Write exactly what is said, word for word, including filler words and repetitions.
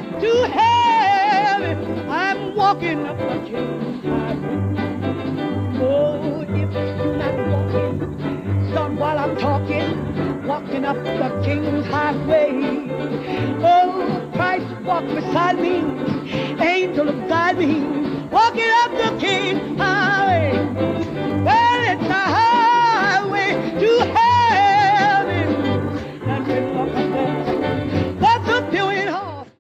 to heaven. I'm walking up the King's Highway. Oh, if you're not walking, start while I'm talking, walking up the King's Highway. Oh, Christ walk beside me, angel of